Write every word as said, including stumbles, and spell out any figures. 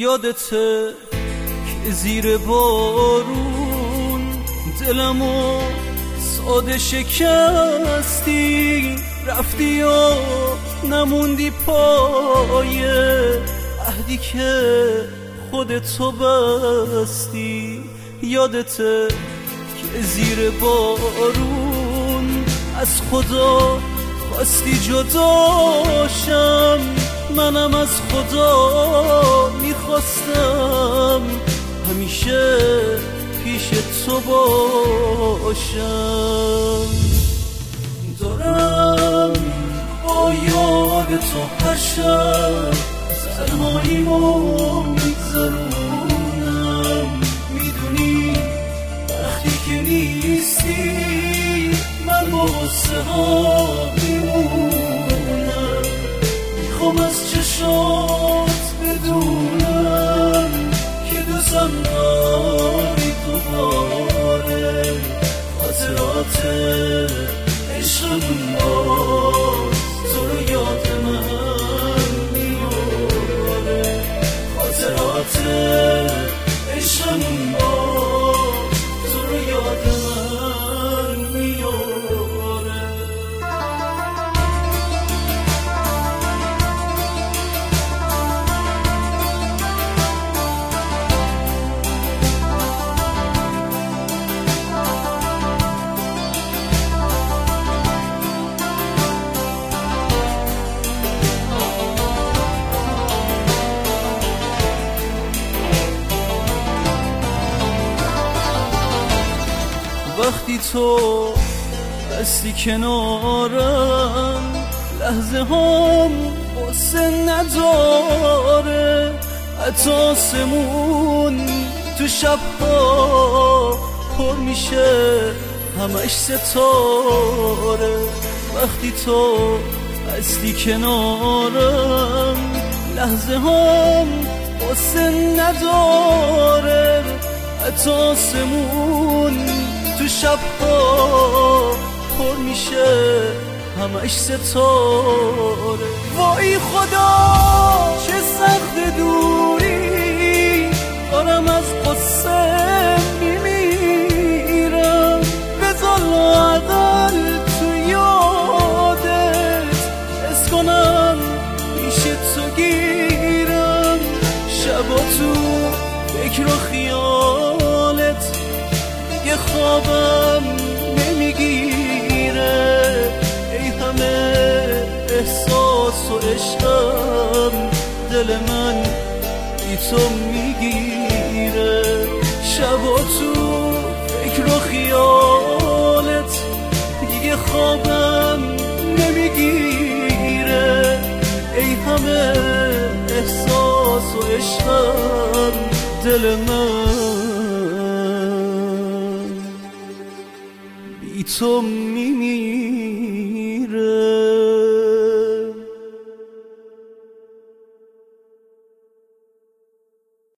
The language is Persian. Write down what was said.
یادته که زیر بارون دلمو ساده شکستی، رفتی و نموندی پای عهدی که خودتو بستی. یادته که زیر بارون از خدا خواستی جداشم، منم از خدا میخواستم همیشه پیش تو باشم. دارم با یاد تو هر شب تنهاییمو میگذرونم، میدونی وقتی که نیستی من با غصه ها میمونم. میخوام از چشات بدونم که دوستم داری دوباره، خاطرات عشقمون باز تو رو یاد من میاره، خاطرات عشقمون باز تو رو یاد من میاره. وقتی تو هستی کنارم لحظه هم قصه نداره، حتی آسمون تو شبها پر میشه همش ستاره. وقتی تو هستی کنارم لحظه هم قصه نداره، حتی آسمون تو شبها پر میشه همش ستاره. وای خدا چه سخت دوری، دارم از قصه میمیرم. بذار لااقل تو یادت حس کنم پیش تو گیرم، شبا تو فکر و خیالت دیگه خوابم نمیگیره. ای همه احساس و عشقم دل من بی تو میگیره، شبا تو فکر و خیالت دیگه خوابم نمیگیره. ای همه احساس و عشقم دل من بی تو میمیره.